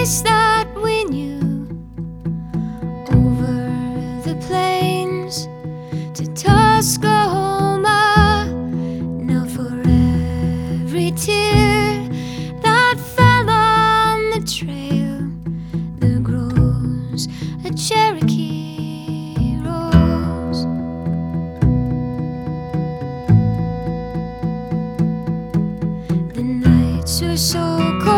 place that we knew, over the plains to Tuscaloosa. Now for every tear that fell on the trail, there grows a Cherokee rose. The nights were so cold,